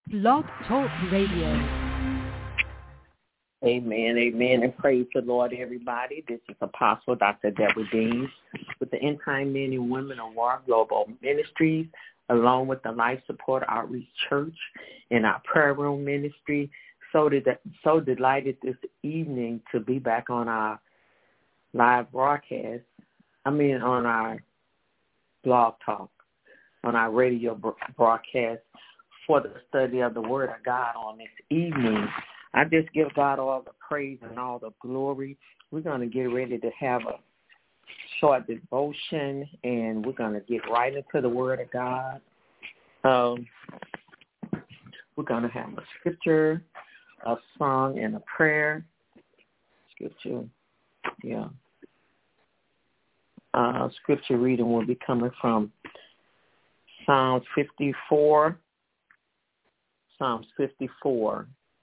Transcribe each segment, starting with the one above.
Blog Talk Radio. Amen, amen, and praise the Lord, everybody. This is Apostle Dr. Deborah Dean with the End Time Men and Women of War Global Ministries, along with the Life Support Outreach Church and our prayer room ministry. So delighted this evening to be back on our live broadcast. On our blog talk, on our radio broadcast for the study of the Word of God on this evening. I just give God all the praise and all the glory. We're going to get ready to have a short devotion, and we're going to get right into the Word of God. We're going to have a scripture, a song, and a prayer. Scripture reading will be coming from Psalms 54. Psalms 54.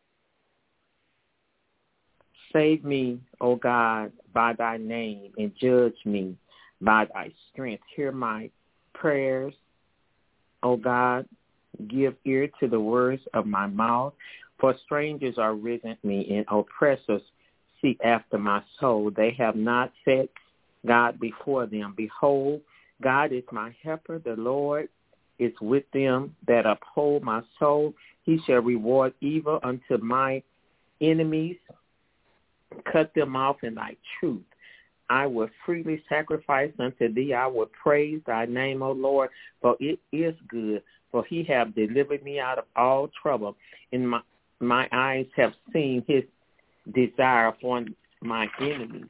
Save me, O God, by thy name, and judge me by thy strength. Hear my prayers, O God. Give ear to the words of my mouth. For strangers are risen me, and oppressors seek after my soul. They have not set God before them. Behold, God is my helper. The Lord is with them that uphold my soul. He shall reward evil unto my enemies. Cut them off in thy truth. I will freely sacrifice unto thee. I will praise thy name, O Lord, for it is good. For he have delivered me out of all trouble. And my eyes have seen his desire upon my enemies.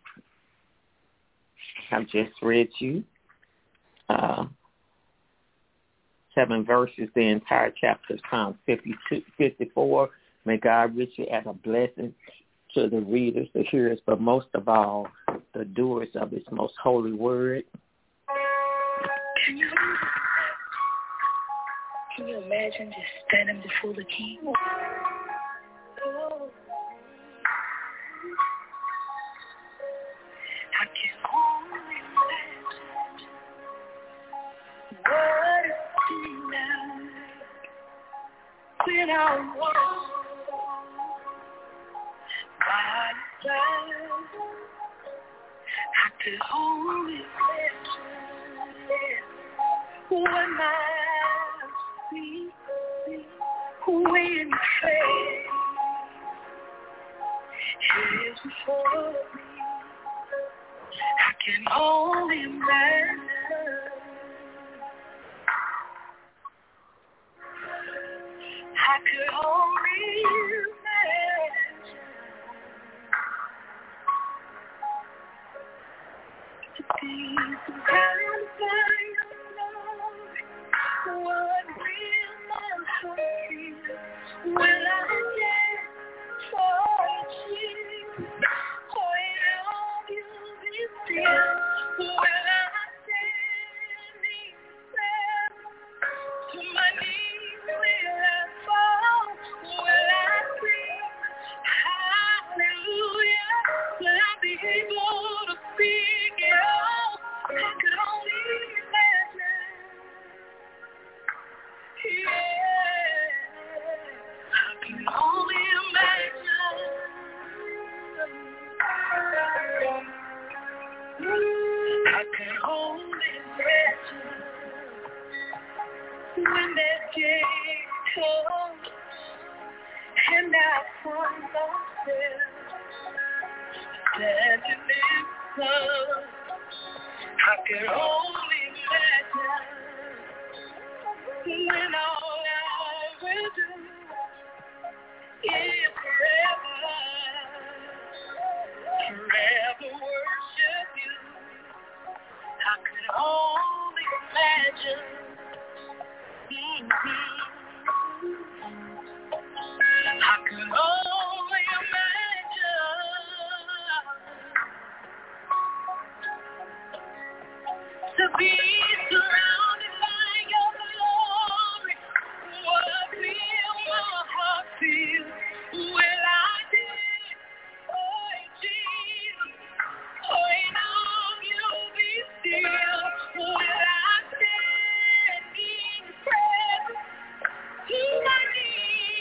I've just read you 7 verses, the entire chapter, Psalm 54. May God richly add a blessing to the readers, the hearers, but most of all, the doers of his most holy word. Can you imagine just standing before the King? I can only imagine what it seems like when I was by his side. I could only imagine what my eyes see when faith is before me. I can only imagine. I could only imagine to be surrounded by your love. What will my heart feel when I get for Jesus? When all you be still, when I stand in prayer, to my knees will I fall, will I sing hallelujah, will I be able to speak it all? I could only imagine. I can only imagine. I can only imagine when that day comes and I find myself standing in sun. I can only imagine when all I will do is forever worship you. I could only imagine. I could only imagine to be surrounded by your glory. What will my heart feel? Will I did? Oh, Jesus. Oh, in all you'll be still. Will I stand in prayer? To my knees.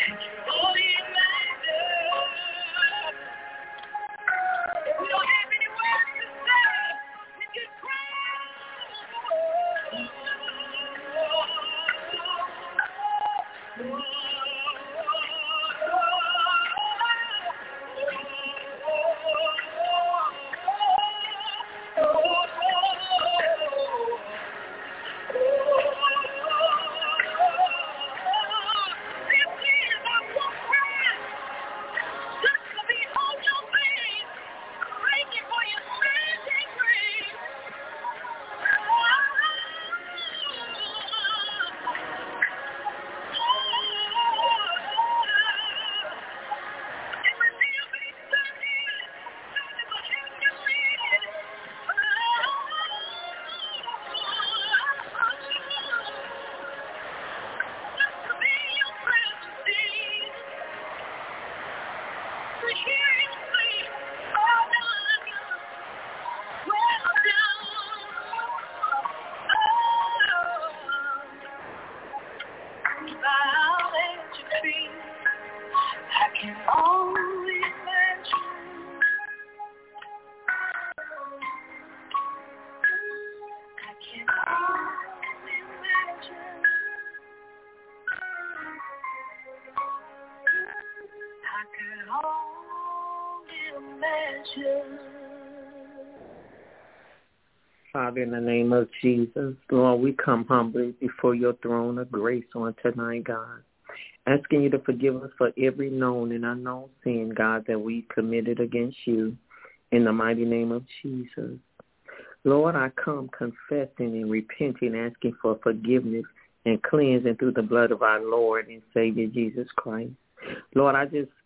Father, in the name of Jesus, Lord, we come humbly before your throne of grace on tonight, God, asking you to forgive us for every known and unknown sin, God, that we committed against you, in the mighty name of Jesus. Lord, I come confessing and repenting, asking for forgiveness and cleansing through the blood of our Lord and Savior Jesus Christ. Lord, I just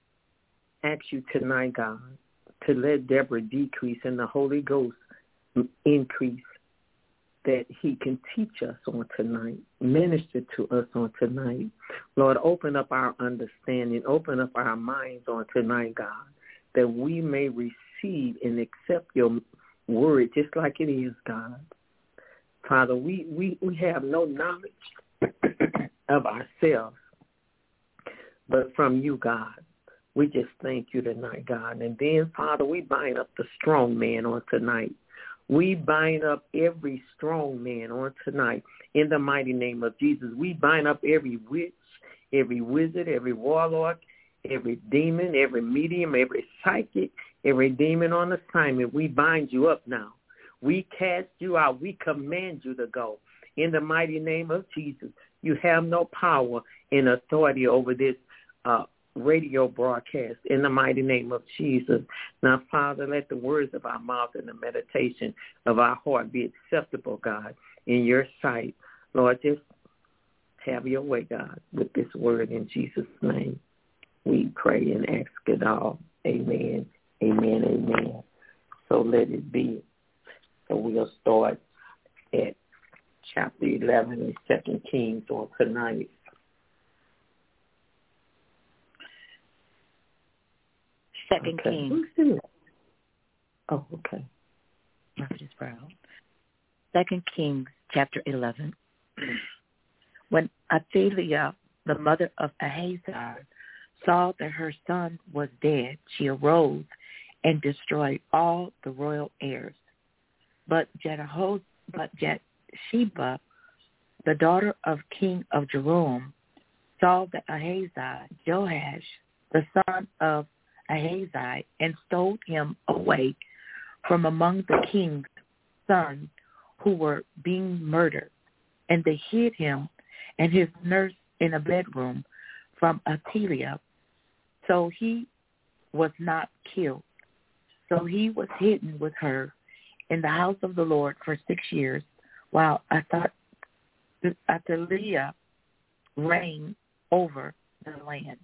ask you tonight, God, to let Deborah decrease and the Holy Ghost increase, that he can teach us on tonight, minister to us on tonight. Lord, open up our understanding, open up our minds on tonight, God, that we may receive and accept your word just like it is, God. Father, we have no knowledge of ourselves, but from you, God. We just thank you tonight, God. And then, Father, we bind up the strong man on tonight. We bind up every strong man on tonight in the mighty name of Jesus. We bind up every witch, every wizard, every warlock, every demon, every medium, every psychic, every demon on assignment. We bind you up now. We cast you out. We command you to go in the mighty name of Jesus. You have no power and authority over this radio broadcast in the mighty name of Jesus. Now, Father, let the words of our mouth and the meditation of our heart be acceptable, God, in your sight. Lord, just have your way, God, with this word in Jesus' name. We pray and ask it all. Amen, amen, amen. So let it be. So we'll start at chapter 11 in 2 Kings on tonight. Second Kings. Oh, okay. Prophetess Brown. 2 Kings, chapter 11. When Athaliah, the mother of Ahaziah, saw that her son was dead, she arose and destroyed all the royal heirs. But Bathsheba, the daughter of King of Jerusalem, saw that Ahaziah, Joash, the son of Ahaziah, and stole him away from among the king's sons who were being murdered. And they hid him and his nurse in a bedroom from Athaliah, so he was not killed. So he was hidden with her in the house of the Lord for 6 years, while Athaliah reigned over the land.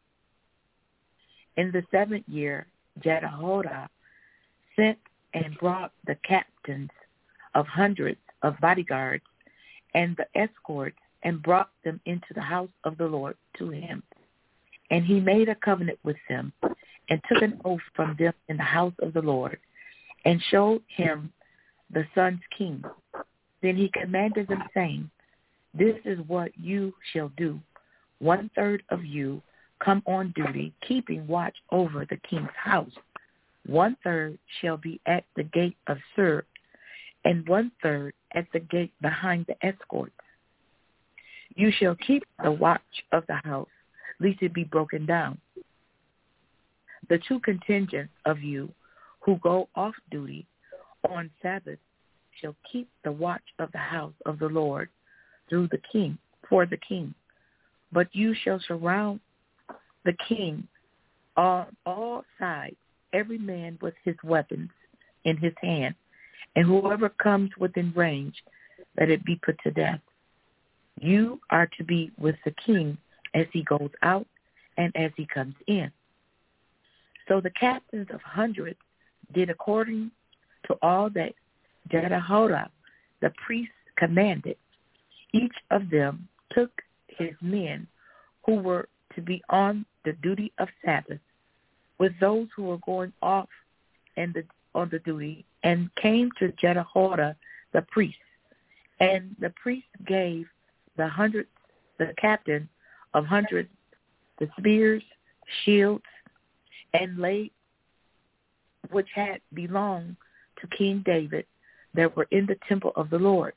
In the 7th year, Jehoiada sent and brought the captains of hundreds of bodyguards and the escorts and brought them into the house of the Lord to him. And he made a covenant with them and took an oath from them in the house of the Lord and showed him the sons king. Then he commanded them, saying, "This is what you shall do. 1/3 of you come on duty, keeping watch over the king's house. 1/3 shall be at the gate of Sur, and 1/3 at the gate behind the escorts. You shall keep the watch of the house, lest it be broken down. The 2 contingents of you who go off duty on Sabbath shall keep the watch of the house of the Lord for the king. But you shall surround the king on all sides, every man with his weapons in his hand, and whoever comes within range, let it be put to death. You are to be with the king as he goes out and as he comes in. So the captains of hundreds did according to all that Jehoiada the priest commanded. Each of them took his men who were to be on the duty of Sabbath, with those who were going off on the duty, and came to Jehoiada the priest. And the priest gave the captain of hundreds, the spears, shields, and laid which had belonged to King David that were in the temple of the Lord.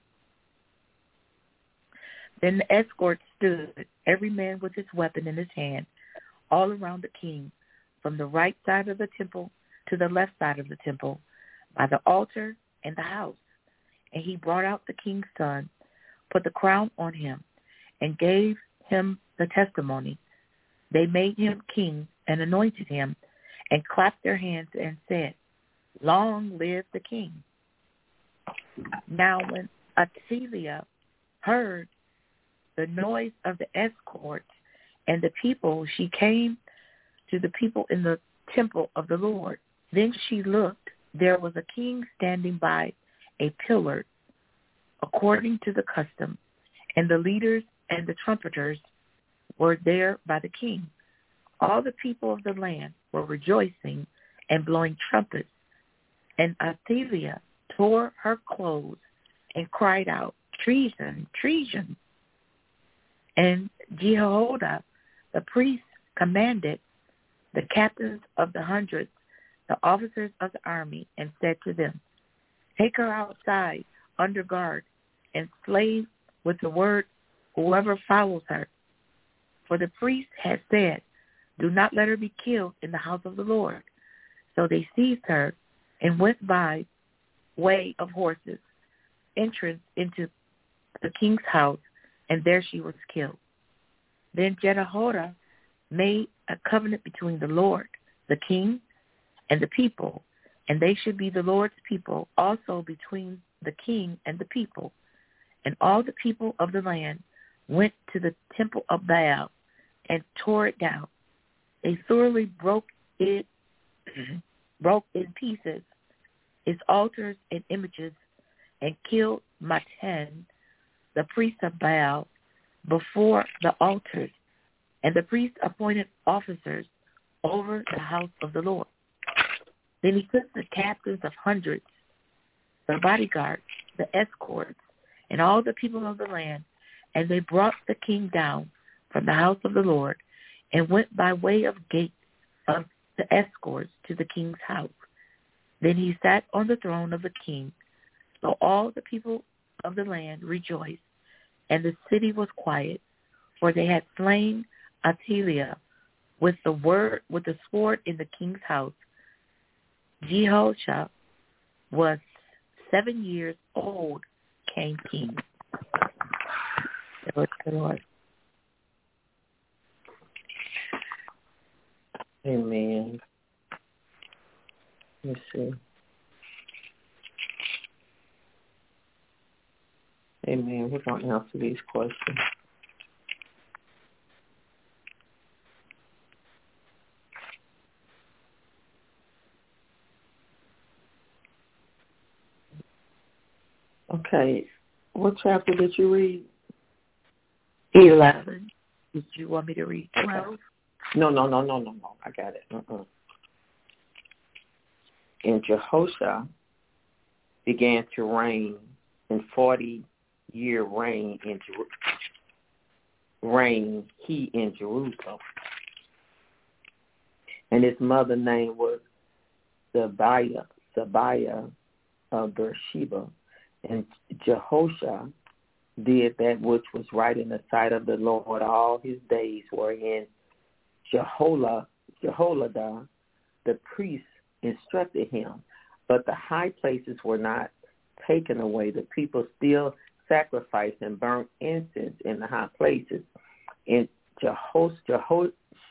Then the escort stood, every man with his weapon in his hand, all around the king, from the right side of the temple to the left side of the temple, by the altar and the house. And he brought out the king's son, put the crown on him, and gave him the testimony. They made him king and anointed him, and clapped their hands and said, "Long live the king." Now when Athaliah heard the noise of the escorts and the people, she came to the people in the temple of the Lord. Then she looked, there was a king standing by a pillar, according to the custom, and the leaders and the trumpeters were there by the king. All the people of the land were rejoicing and blowing trumpets. And Athaliah tore her clothes and cried out, "Treason, treason!" And Jehoiada the priest commanded the captains of the hundreds, the officers of the army, and said to them, "Take her outside under guard and slay with the word whoever follows her." For the priest had said, "Do not let her be killed in the house of the Lord." So they seized her and went by way of horses, entrance into the king's house, and there she was killed. Then Jehoiada made a covenant between the Lord, the king, and the people, and they should be the Lord's people, also between the king and the people. And all the people of the land went to the temple of Baal and tore it down. They thoroughly broke in pieces its altars and images, and killed Mattan, the priest of Baal, before the altars. And the priest appointed officers over the house of the Lord. Then he took the captains of hundreds, the bodyguards, the escorts, and all the people of the land, and they brought the king down from the house of the Lord, and went by way of gate of the escorts to the king's house. Then he sat on the throne of the king. So all the people of the land rejoiced, and the city was quiet, for they had slain Athaliah with the sword in the king's house. Jehoshaphat was 7 years old, came king. Amen. Let's see. Amen. We're going to answer these questions. Okay. What chapter did you read? 11. Did you want me to read 12? No. I got it. And Jehoshaphat began to reign in 40-year reign he in Jerusalem. and his mother's name was Sabiah of Beersheba. And Jehoshua did that which was right in the sight of the Lord all his days, wherein Jehoiada, the priest, instructed him. But the high places were not taken away. The people still sacrificed and burnt incense in the high places. And Jehoash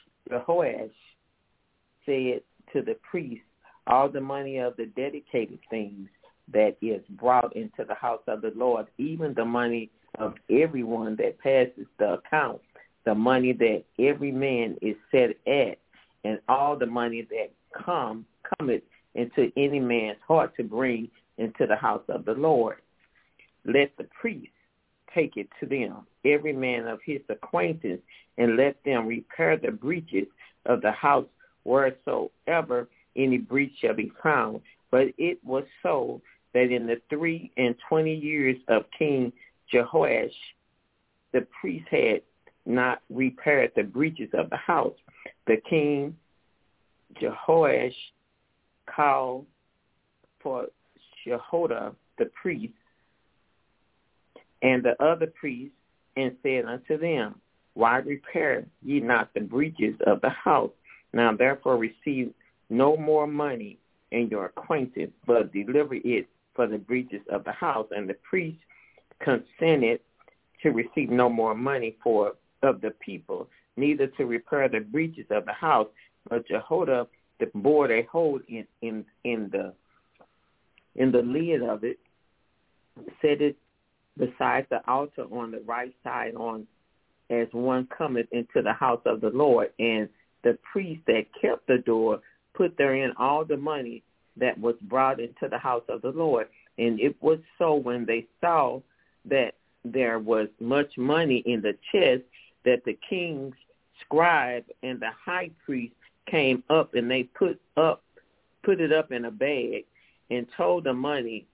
said to the priest, all the money of the dedicated things that is brought into the house of the Lord, even the money of everyone that passes the account, the money that every man is set at, and all the money that cometh into any man's heart to bring into the house of the Lord. Let the priest take it to them, every man of his acquaintance, and let them repair the breaches of the house wheresoever any breach shall be found. But it was so that in the 23 years of King Jehoash, the priest had not repaired the breaches of the house. The king Jehoash called for Jehoiada the priest and the other priests, and said unto them, why repair ye not the breaches of the house? Now therefore receive no more money in your acquaintance, but deliver it for the breaches of the house. And the priest consented to receive no more money of the people, neither to repair the breaches of the house. But Jehoiada bore a hole in the lid of it, set it beside the altar on the right side, on as one cometh into the house of the Lord. And the priest that kept the door put therein all the money that was brought into the house of the Lord. And it was so, when they saw that there was much money in the chest, that the king's scribe and the high priest came up, and they put it up in a bag, and told the money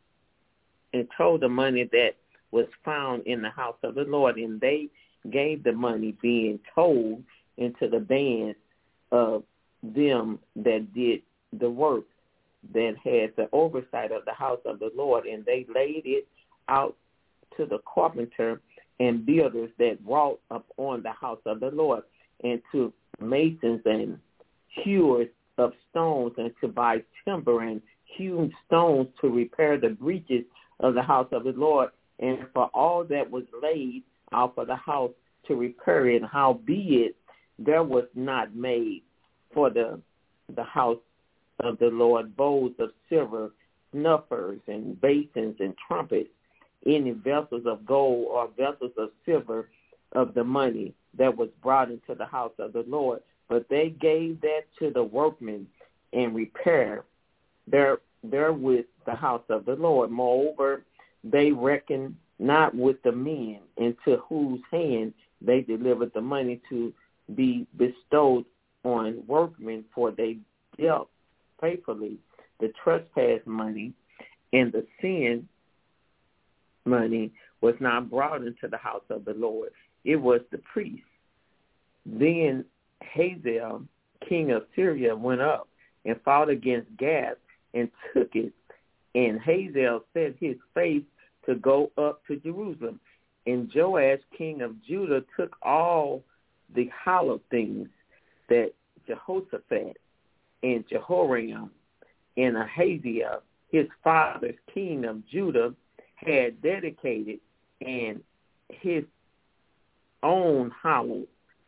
that was found in the house of the Lord. And they gave the money, being told, into the bands of them that did the work, that had the oversight of the house of the Lord. And they laid it out to the carpenter and builders that wrought upon the house of the Lord, and to masons and hewers of stones, and to buy timber and hewn stones to repair the breaches of the house of the Lord, and for all that was laid out for the house to repair it. Howbeit there was not made for the house of the Lord bowls of silver, snuffers, and basins, and trumpets, any vessels of gold or vessels of silver of the money that was brought into the house of the Lord. But they gave that to the workmen, and repaired therewith the house of the Lord. Moreover, they reckoned not with the men into whose hand they delivered the money to be bestowed on workmen, for they dealt faithfully the trespass money, and the sin money was not brought into the house of the Lord. It was the priest. Then Hazael, king of Syria, went up and fought against Gath and took it. And Hazael set his face to go up to Jerusalem. And Joash, king of Judah, took all the hallowed things that Jehoshaphat and Jehoram and Ahaziah, his father's king of Judah, had dedicated, and his own hallowed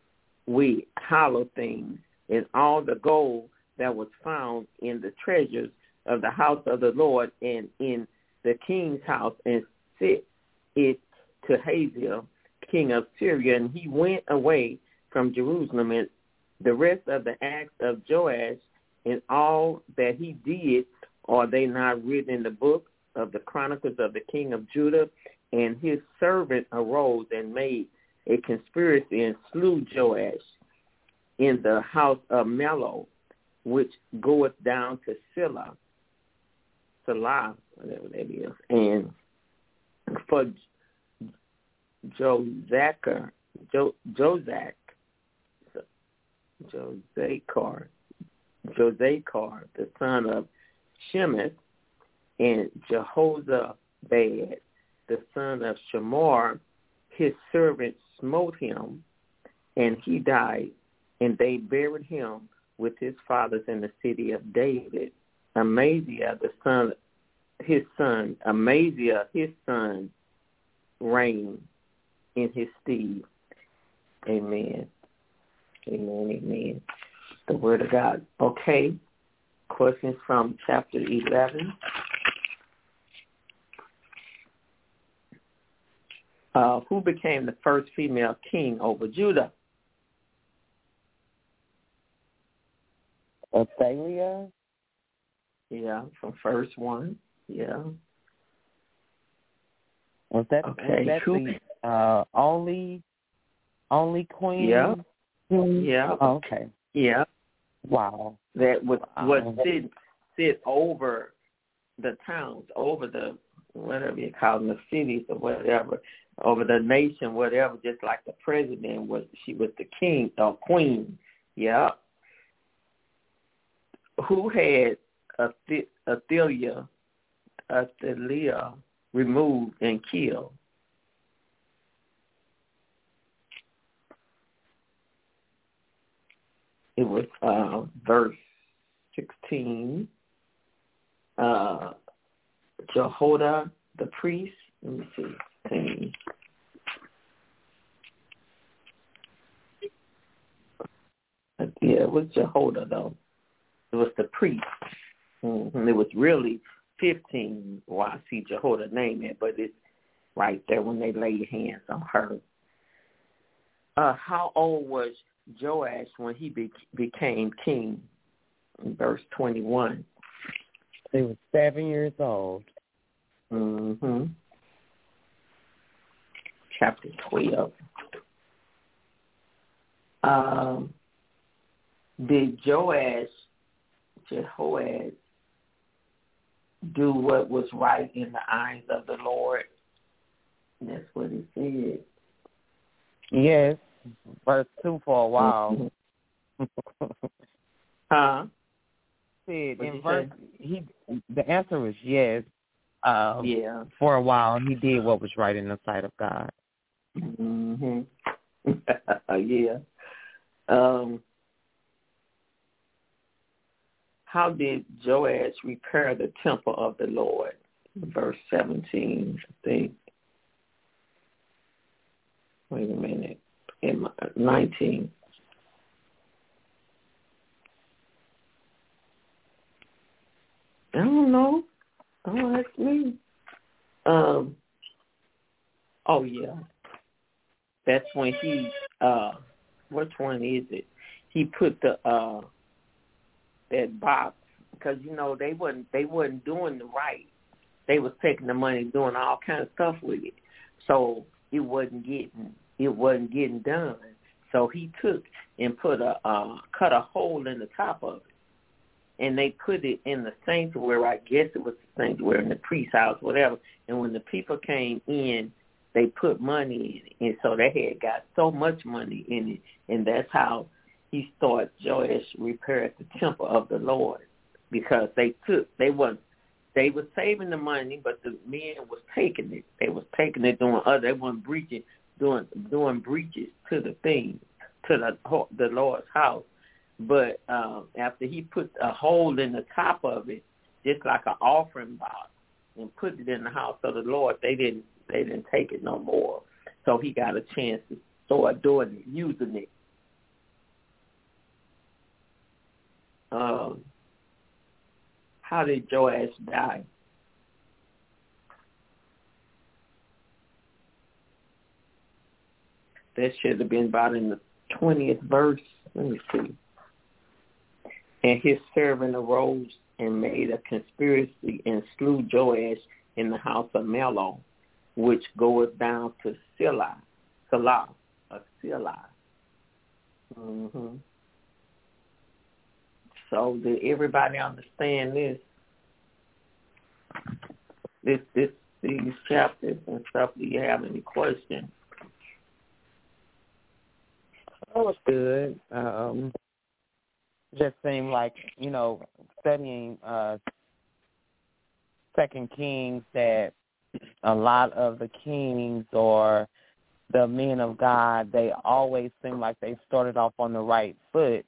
things, and all the gold that was found in the treasures of the house of the Lord and in the king's house, and sent it to Hazael, king of Syria. And he went away from Jerusalem. And the rest of the acts of Joash and all that he did, are they not written in the book of the Chronicles of the king of Judah? And his servant arose and made a conspiracy and slew Joash in the house of Millo, which goeth down to Salah, whatever that is. And for Jozachar, Jozachar, the son of Shemeth, and Jehozabad, the son of Shemar, his servant, smote him, and he died, and they buried him with his fathers in the city of David. Amaziah, his son, reigned in his stead. Amen. Amen, amen. The word of God. Okay. Questions from chapter 11. Who became the first female king over Judah? Athaliah? Yeah, from first one. Yeah. Was that the only queen? Yeah. Yeah. Oh, okay. Yeah. Wow. That was sit over the towns, over the whatever you call them, the cities or whatever, over the nation, whatever, just like the president was. She was the king or queen. Yeah. Who had Athaliah removed and killed? It was verse 16. Jehoiada the priest. Let me see. Yeah, it was Jehoiada though. It was the priest. Mm-hmm. It was really 15. Well, I see Jehoiada name it, but it's right there when they laid hands on her. How old was Joash when he became king? In verse 21. He was 7 years old. Mm-hmm. Chapter 12. Did Jehoash do what was right in the eyes of the Lord? That's what he said. Yes. Verse 2 for a while. Huh? Said in verse, the answer was yes. Yeah. For a while, he did what was right in the sight of God. Mm-hmm. Yeah. How did Joash repair the temple of the Lord? Verse 17, I think. Wait a minute. 19. I don't know. Don't ask me. Oh, yeah. That's when he, which one is it? He put the, that box, because, they wasn't doing the right. They was taking the money, doing all kind of stuff with it. So it wasn't getting done. So he took and cut a hole in the top of it. And they put it in the sanctuary. I guess it was the sanctuary in the priest's house, whatever. And when the people came in, they put money in it. And so they had got so much money in it. And that's how he started Joash repaired the temple of the Lord. Because they were saving the money, but the men was taking it. They was taking it they weren't breaching, doing breaches to the thing, to the Lord's house. But after he put a hole in the top of it, just like an offering box, and put it in the house of the Lord, they didn't take it no more. So he got a chance to start doing it, using it. How did Joash die? That should have been about in the 20th verse. Let me see. And his servant arose and made a conspiracy and slew Joash in the house of Millo, which goeth down to Silla. Mm-hmm. So did everybody understand this? These chapters and stuff? Do you have any questions? That was good. just seemed like, studying 2 Kings, that a lot of the kings or the men of God, they always seem like they started off on the right foot,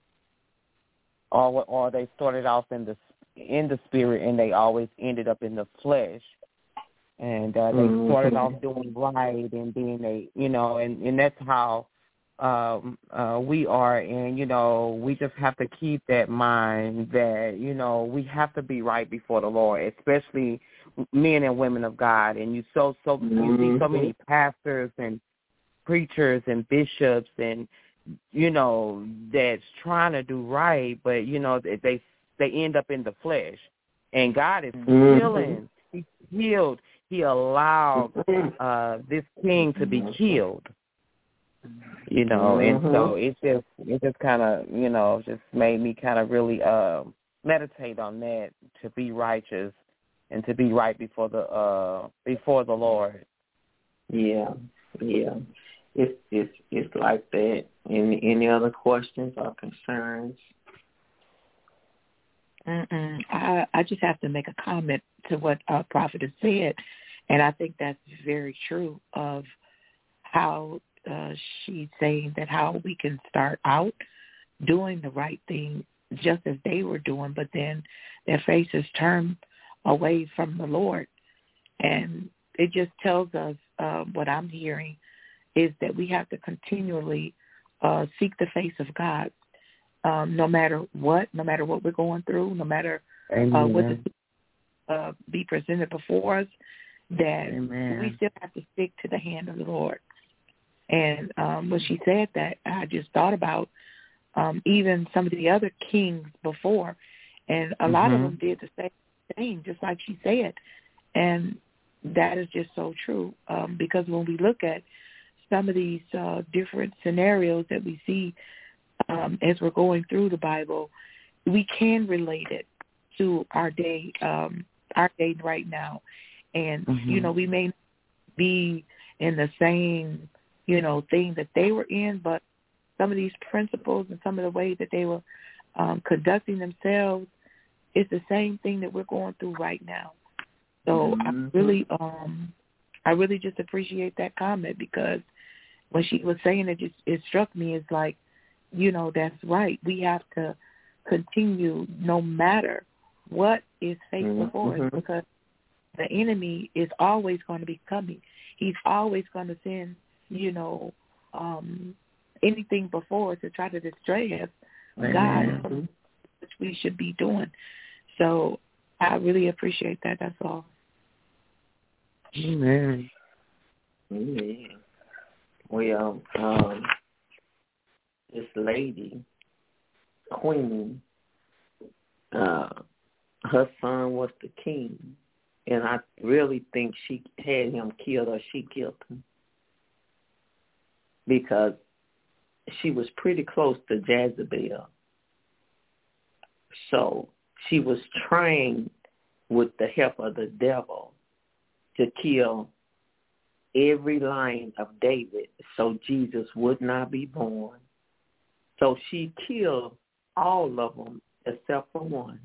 or they started off in the spirit and they always ended up in the flesh. And they started off doing right and being and that's how we are. And, we just have to keep that mind that, we have to be right before the Lord, especially men and women of God. And you see so many pastors and preachers and bishops and, that's trying to do right, but, they end up in the flesh. And God is healing. He healed. He allowed this king to be killed, and so it just kind of, just made me kind of really meditate on that, to be righteous and to be right before the Lord. Yeah. It's like that. Any other questions or concerns? I just have to make a comment to what our prophet has said, and I think that's very true of how she's saying that how we can start out doing the right thing just as they were doing, but then their faces turn away from the Lord. And it just tells us what I'm hearing is that we have to continually seek the face of God. No matter what we're going through, no matter what be presented before us, that we still have to stick to the hand of the Lord. And when she said that, I just thought about even some of the other kings before, and a lot of them did the same thing, just like she said. And that is just so true, because when we look at some of these different scenarios that we see as we're going through the Bible, we can relate it to our day right now. And, we may be in the same, thing that they were in, but some of these principles and some of the ways that they were conducting themselves is the same thing that we're going through right now. So I really just appreciate that comment, because when she was saying it, it struck me as like, that's right. We have to continue no matter what is faced before us, because the enemy is always going to be coming. He's always going to send, anything before us to try to distract us, God, from which we should be doing. So I really appreciate that. That's all. Amen. Well, this lady, Queen, her son was the king, and I really think she had him killed, or she killed him, because she was pretty close to Jezebel. So she was trying, with the help of the devil, to kill every line of David so Jesus would not be born. So she killed all of them except for one.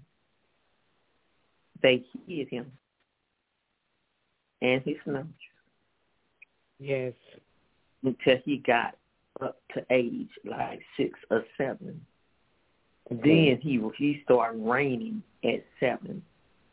They hid him and his nurse. Yes. Until he got up to age like 6 or 7. Then he started reigning at 7.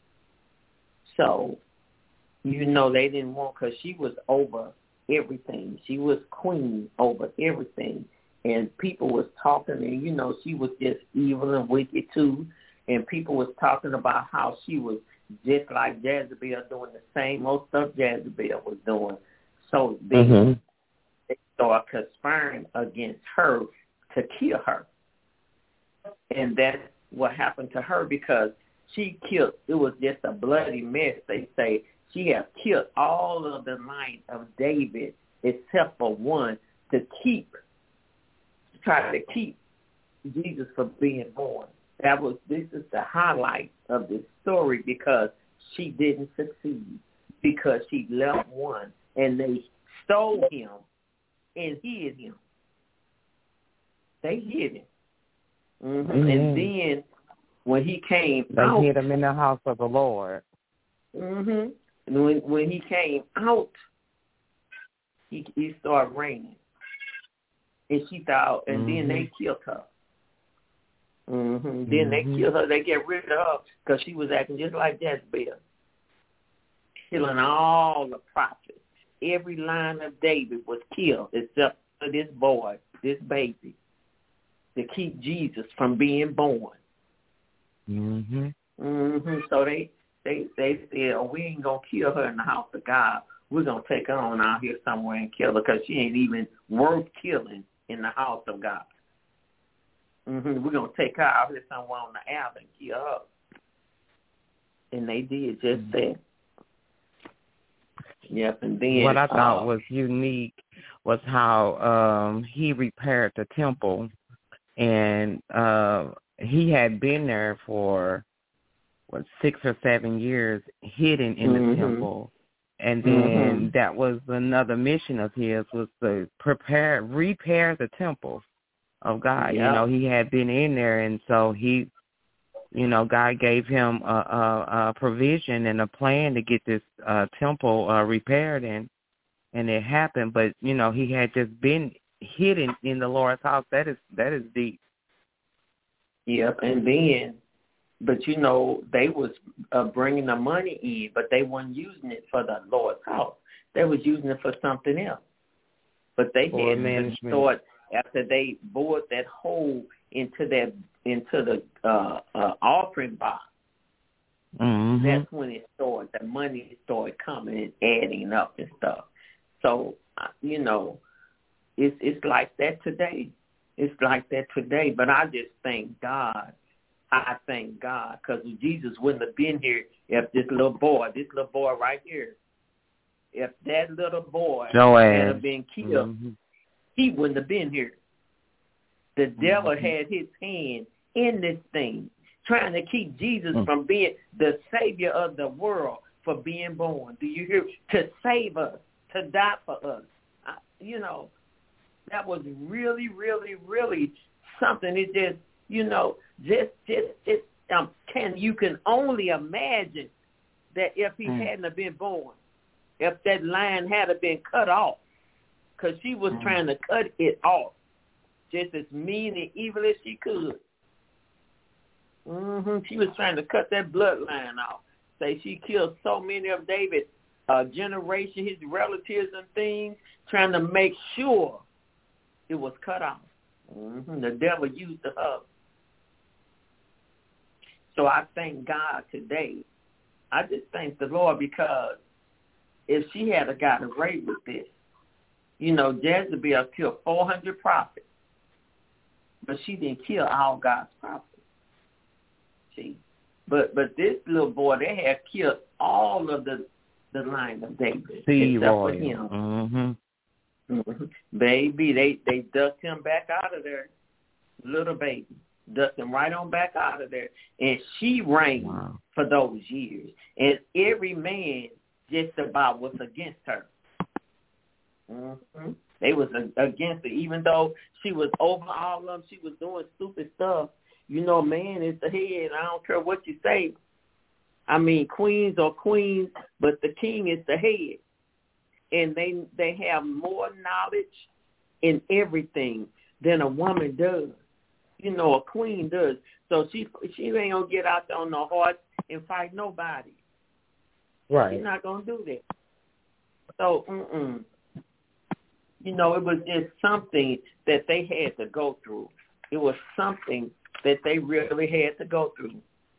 So, they didn't want, because she was over everything. She was queen over everything. And people was talking, and, she was just evil and wicked too. And people was talking about how she was just like Jezebel, doing the same old stuff Jezebel was doing. So they started conspiring against her to kill her. And that's what happened to her, because she killed, it was just a bloody mess. They say she has killed all of the line of David except for one, to try to keep Jesus from being born. This is the highlight of this story, because she didn't succeed, because she left one and they stole him and hid him. They hid him. Mm-hmm. And then when he came out, they hid him in the house of the Lord. Mm-hmm. And when he came out, he started raining, and she thought, and then they killed her. Mm-hmm. Then they killed her. They get rid of her because she was acting just like Jezebel, killing all the prophets. Every line of David was killed except for this boy, this baby, to keep Jesus from being born. So they said, oh, we ain't going to kill her in the house of God. We're going to take her on out here somewhere and kill her because she ain't even worth killing in the house of God. We're going to take her out here somewhere on the alley and kill her. And they did just that. Yep, and then what I thought was unique was how he repaired the temple, and he had been there for 6 or 7 years, hidden in the temple, and then that was another mission of his, was to repair the temple of God. You know, he had been in there, and so he, God gave him a provision and a plan to get this temple repaired, and it happened. But he had just been hidden in the Lord's house. That is deep. Yep, and then, but they was bringing the money in, but they weren't using it for the Lord's house. They was using it for something else. But they had to start after they bored that hole into the offering box. That's when it started. The money started coming and adding up and stuff. So it's like that today. It's like that today. But I just thank God. I thank God because Jesus wouldn't have been here if this little boy right here, if that little boy had been killed, he wouldn't have been here. The devil had his hand in this thing, trying to keep Jesus from being the Savior of the world, for being born. Do you hear? To save us, to die for us. That was really, really, really something. It just, you can only imagine that if he hadn't have been born, if that line had have been cut off, because she was trying to cut it off, just as mean and evil as she could. She was trying to cut that bloodline off. Say she killed so many of David's generation, his relatives and things, trying to make sure it was cut off. The devil used her. So I thank God today. I just thank the Lord because if she had got away with this, Jezebel killed 400 prophets, but she didn't kill all God's prophets. See, but this little boy, they had killed all of the line of David except for him. Baby, they ducked him back out of there, little baby. Ducked him right on back out of there. And she reigned for those years. And every man just about was against her. They was against her. Even though she was over all of them, she was doing stupid stuff. Man is the head. I don't care what you say. I mean, queens are queens, but the king is the head. And they have more knowledge in everything than a woman does. A queen does. So she ain't going to get out there on the horse and fight nobody. Right. She's not going to do that. So, it was just something that they had to go through. It was something that they really had to go through.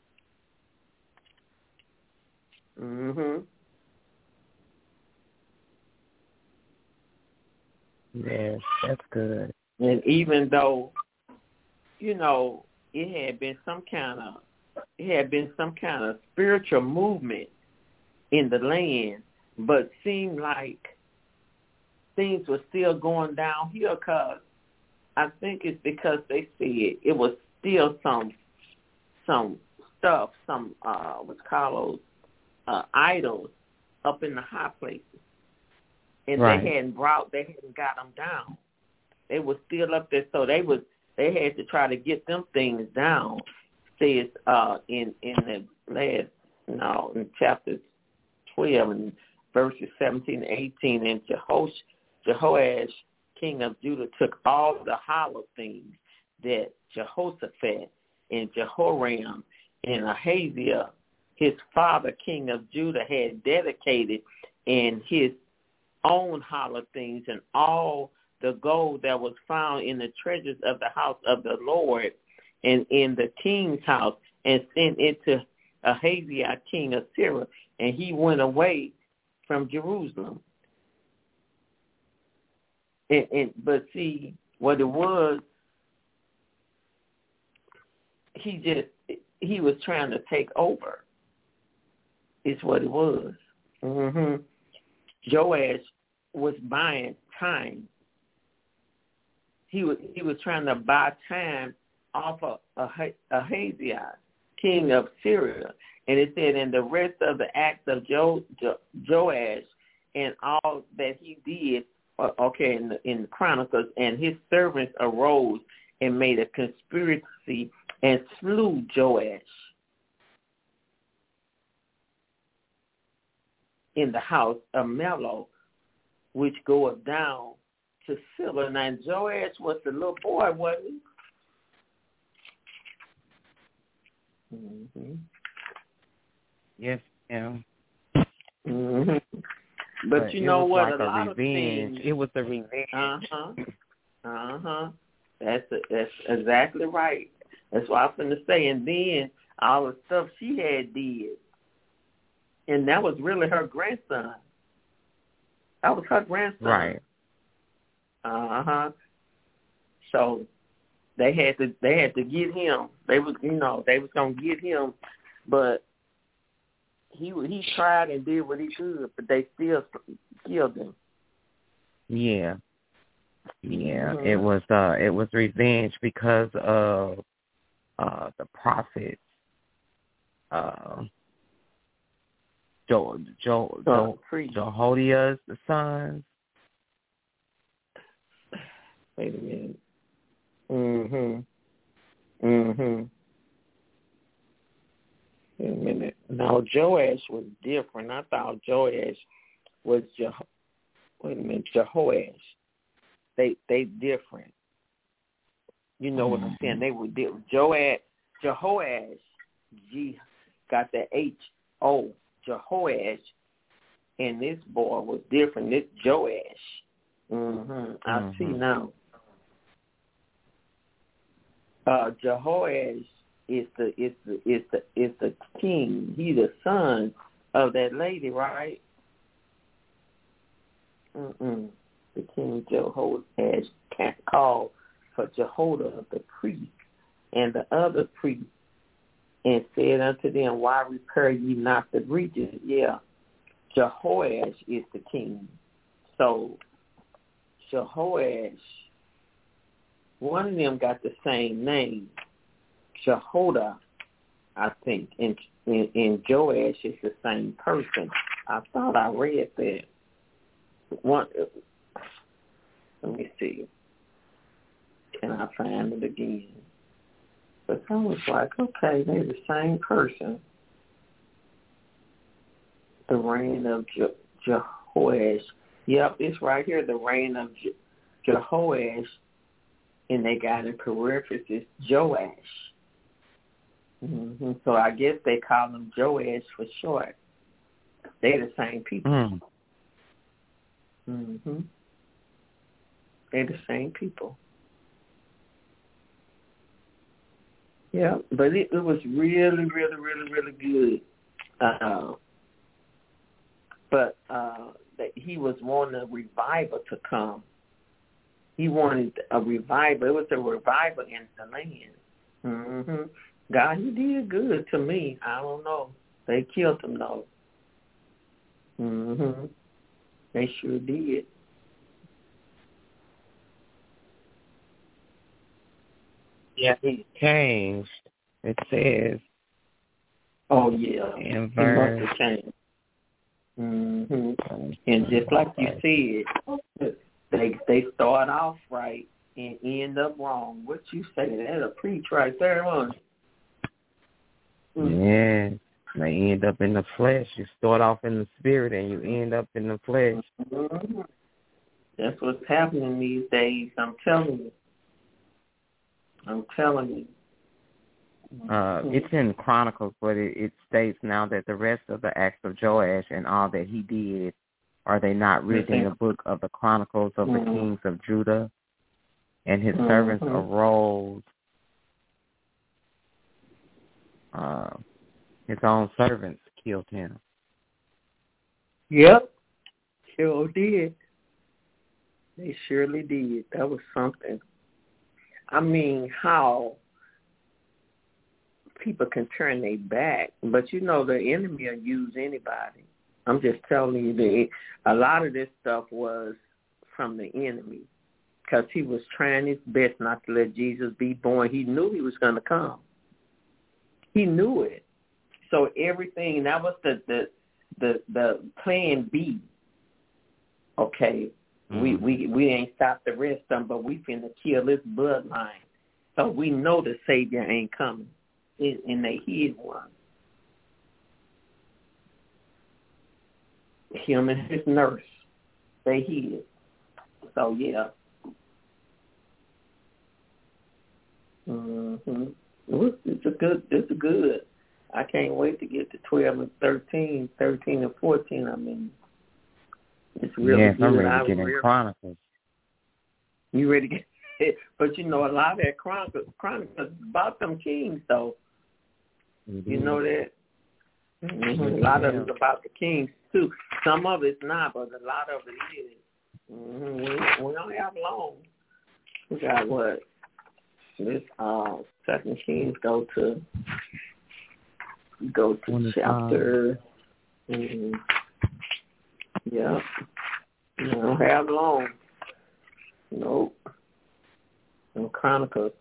Yes, that's good. And even though, it had been some kind of spiritual movement in the land, but seemed like things were still going downhill because I think it's because they said it was still some stuff, what's called idols up in the high places. And they hadn't got them down. They were still up there, so they was they had to try to get them things down. Says in the last, in chapter 12 and verses 17 and 18, and Jehoash, king of Judah, took all the hollow things that Jehoshaphat and Jehoram and Ahaziah, his father, king of Judah, had dedicated, and his own hollow things, and all the gold that was found in the treasures of the house of the Lord and in the king's house, and sent it to Ahaziah, king of Syria, and he went away from Jerusalem. But see, what it was, he was trying to take over. Is what it was. Joash was buying time. He was trying to buy time off of Ahaziah, king of Syria. And it said, and the rest of the acts of Joash and all that he did, in the Chronicles, and his servants arose and made a conspiracy and slew Joash in the house of Millo, which goeth down to Silla. Now, Joash was the little boy, wasn't he? Mm-hmm. Yes, yeah. Mm-hmm. But you know what? Like a lot revenge. Of things. It was a revenge. That's exactly right. That's what I was going to say. And then all the stuff she had did. And that was really her grandson. That was her grandson. Right. So they had to get him. They was gonna get him, but he tried and did what he could, but they still killed him. Yeah. It was revenge because of the prophet Jehoiada's sons. Wait a minute. Wait a minute. Now, Joash was different. I thought Joash was Jehoash. They different. You know what I'm saying? They were different. Jehoash, got the H-O, Jehoash, and this boy was different. This Joash. I see now. Jehoash is the king. He's the son of that lady, right? The king Jehoash called for Jehoiada the priest and the other priests, and said unto them, why repair ye not the breaches? Yeah, Jehoash is the king. So Jehoash, one of them got the same name, Jehoiada, I think, and Joash is the same person. I thought I read that. Let me see. Can I find it again? But I was like, okay, they're the same person. The reign of Jehoash. Yep, it's right here, the reign of Jehoash, and they got in parentheses Joash. So I guess they call him Joash for short. They're the same people. They're the same people. Yeah, but it was really, really, really, really good. But he was wanting a revival to come. He wanted a revival. It was a revival in the land. God, he did good to me. I don't know. They killed him, though. They sure did. Yeah, he changed. It says. Oh, yeah. He must have changed. And just like you said, they start off right, and end up wrong. What you say? That's a preach right there, wasn't it? Yeah. They end up in the flesh. You start off in the spirit and you end up in the flesh. Mm-hmm. That's what's happening these days. I'm telling you. It's in Chronicles, but it states now that the rest of the acts of Joash and all that he did, are they not written in the book of the Chronicles of the kings of Judah? And his servants arose. His own servants killed him. Yep, sure did. They surely did. That was something. I mean, how people can turn their back, but you know the enemy will use anybody. I'm just telling you that a lot of this stuff was from the enemy because he was trying his best not to let Jesus be born. He knew he was going to come. He knew it. So everything, that was the plan B. Okay, we ain't stopped the rest of them, but we finna kill this bloodline. So we know the Savior ain't coming. And they hid one. Him and his nurse, they hid. So yeah. It's a good. I can't wait to get to 12 and 13 and 14. I mean, it's really good. I'm ready to get in Chronicles. You ready to get it? But you know, a lot of that Chronicles is about them kings, though. Mm-hmm. You know that? Mm-hmm. A lot of it's about the kings, too. Some of it's not, but a lot of it is. Mm-hmm. We don't have long. We got what? This 2 Kings go to chapter. Mm-hmm. Yeah. We don't have long. Nope. No Chronicles.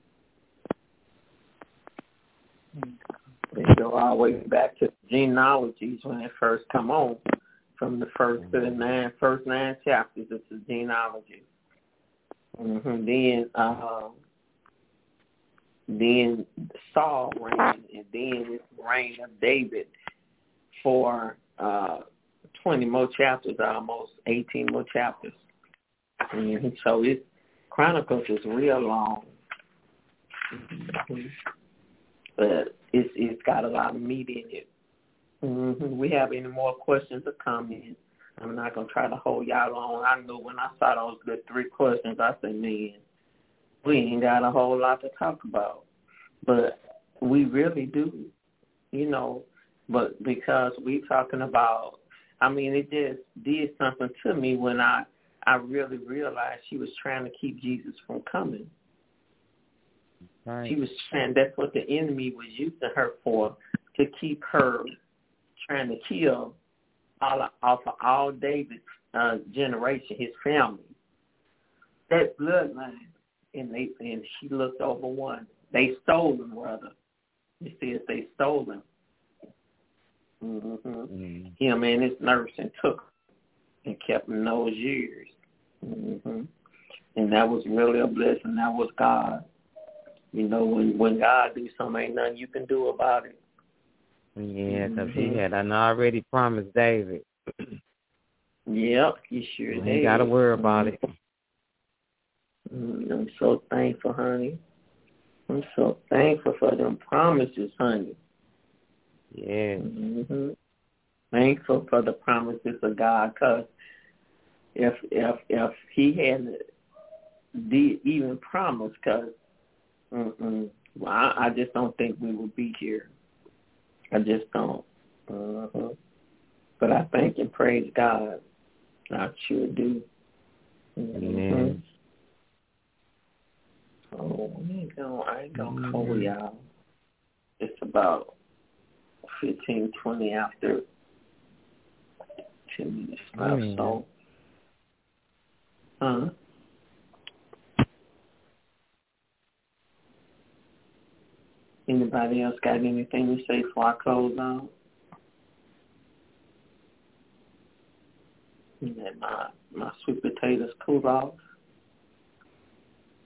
They go all the way back to genealogies when they first come on. From the first nine chapters, it's the genealogy. Mm-hmm. Then Saul reigned, and then it's the reign of David for 20 more chapters, almost 18 more chapters. Mm-hmm. So Chronicles is real long, but it's got a lot of meat in it. Mm-hmm. We have any more questions or comments? I'm not gonna try to hold y'all on. I knew when I saw those good 3 questions, I said, man, we ain't got a whole lot to talk about, but we really do, you know. But because we talking about, I mean, it just did something to me when I really realized she was trying to keep Jesus from coming. Right. She was trying. That's what the enemy was using her for, to keep her trying to kill off of all David's generation, his family, that bloodline. And she looked over one. They stole him, rather. It says they stole him. Mm-hmm. Mm-hmm. Him and his nurse, and took him and kept him those years. Mm-hmm. And that was really a blessing. That was God. You know, when God do something, ain't nothing you can do about it. Yeah, because he had already promised David. Yep, he sure did. You got to worry about it. I'm so thankful, honey. I'm so thankful for them promises, honey. Yeah. Mm-hmm. Thankful for the promises of God, because if he hadn't even promised, because I just don't think we would be here. I just don't. But I thank and praise God. I sure do. Amen. Oh, I ain't gonna hold y'all. It's about 15, 20 after 10 minutes left, so. Anybody else got anything to say before I close out? Let my sweet potatoes cool off.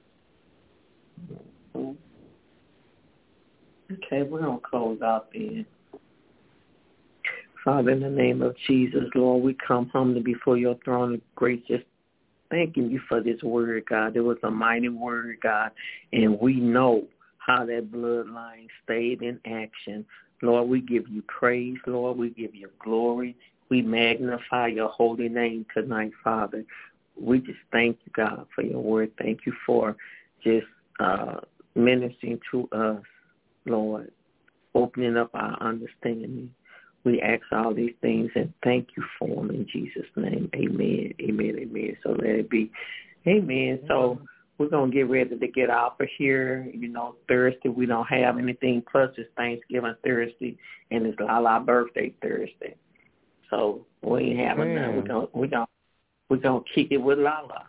Okay, we're going to close out then. Father, in the name of Jesus, Lord, we come humbly before your throne of grace, just thanking you for this word, God. It was a mighty word, God, and we know how that bloodline stayed in action. Lord, we give you praise, Lord. We give you glory. We magnify your holy name tonight, Father. We just thank you, God, for your word. Thank you for just ministering to us, Lord, opening up our understanding. We ask all these things and thank you for them in Jesus' name. Amen, amen, amen. So let it be. Amen. So we're going to get ready to get out of here. You know, Thursday we don't have anything. Plus it's Thanksgiving Thursday and it's Lala's birthday Thursday. So we ain't having none. We're gonna kick it with Lala.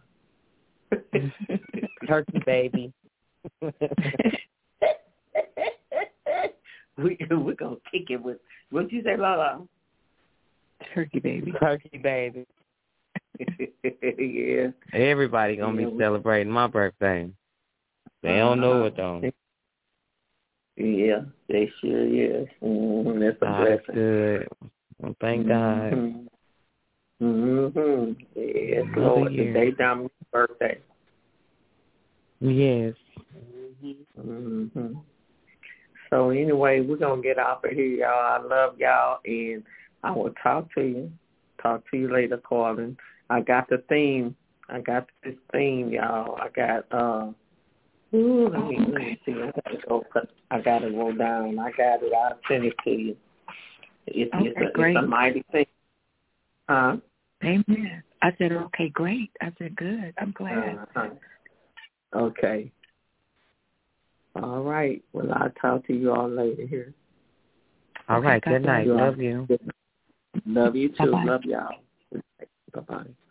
Turkey baby. We're going to kick it with, what'd you say, Lala? Turkey baby. Turkey baby. Yeah. Everybody going to be celebrating my birthday. They don't know it, though. Yeah, they sure is. That's a blessing. Good. Well, thank God. Yes, Lord. Today, Dominique's birthday. Yes. So anyway, we're going to get off of here, y'all. I love y'all, and I will talk to you. Talk to you later, Carlin. I got the theme. I got this theme, y'all. I got, let me see. I got to go down. I got it. I'll send it to you. It's a mighty thing. Huh? Amen. I said, okay, great. I said, good. I'm glad. Okay. All right. Well, I'll talk to you all later here. All right. Good night. Love you. Love you too. Bye-bye. Love y'all. Bye-bye.